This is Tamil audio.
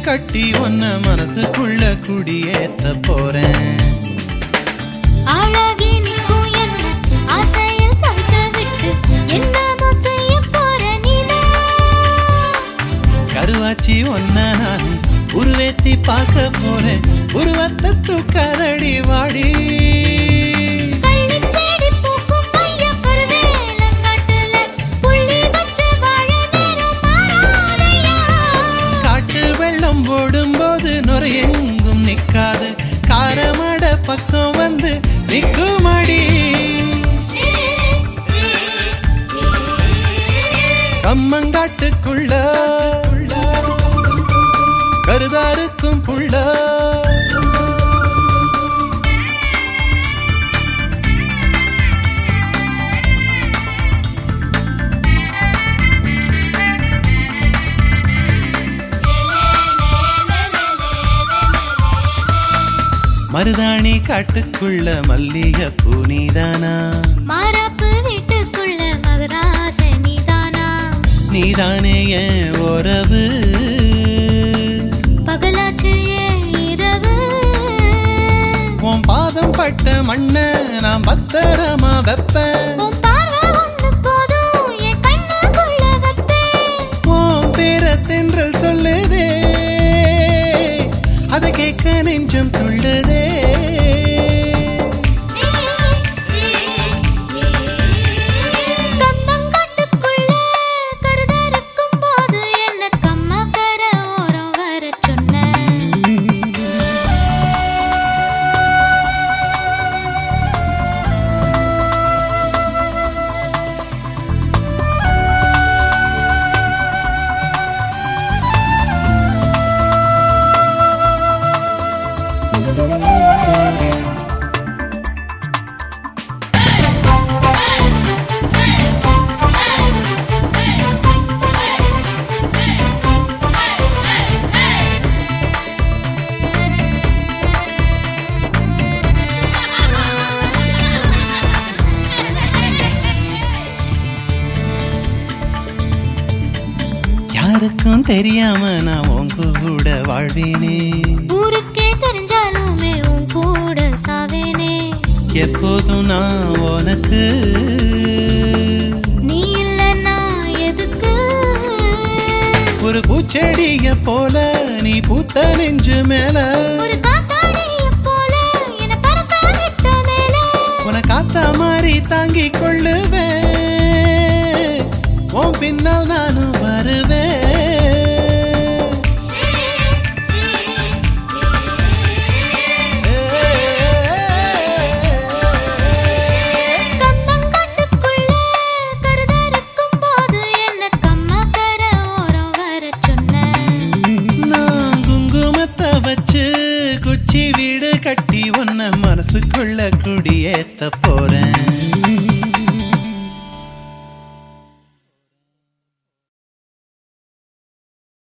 கட்டி ஒன்ன மனசுக்குள்ள குடியேத்த போறேன். ஆளாகி நிற்கும் என்ன ஆசையில் தவிக்க விட்டு என்னமோ செய்ய போற நீதான். கருவாச்சி ஒன்ன நான் உருவேத்தி பார்க்க போறேன். உருவத்தை தூக்காதடி வாடி. போடும்போது நுரையெங்கும் நிக்காது. காரமட பக்கம் வந்து நிக்குமடி. கம்மங்காட்டுக்குள்ள கருதாருக்கும் புள்ள. மருதாணி காட்டுக்குள்ள மல்லிகை பூ நீதானா? மாறாப்பு வீட்டுக்குள்ள மகராச நீதானா? நீதானே என் உறவு. பகலாச்சு ஏன் இரவு? உன் பாதம் பட்ட மண்ண நான் பத்திரமா வைப்பேன். உன் பார்வை ஒண்ணு போதும் என் கண்ணுக்குள்ள வைப்பேன். உன் பேர தென்றல் சொல்லுதே, அதை கேட்க நெஞ்சம் துள்ளுதே. கம்மங்காட்டுக்குள்ள கருதாருக்கும் போது என்ன கம்மக்கர ஓரம் வர சொன்ன. யாருக்கும் தெரியாம நான் உன் கூட வாழ்வேனே. ஊருக்கே தெரிஞ்சாலுமே உன் கூட சாவேனே. எப்போதும் நான் உனக்கு. நீ இல்லைன்னா எதுக்கு? ஒரு பூச்செடிய போல நீ பூத்த நெஞ்சு மேல. ஒரு காத்தாடிய போல என்ன பறக்க விட்ட மேல. உன காத்தா மாதிரி தாங்கிக் கொள்ளுவேன். உன் பின்னால் நானும் வருவேன். கம்மங்காட்டுக்குள்ள கருதாருக்கும் போது என்ன கம்மக்கர ஓரம் வர சொன்ன. நான் குங்குமத்தை வச்சு குச்சி வீடு கட்டி ஒன்ன மனசுக்குள்ள குடியேத்த போறேன்.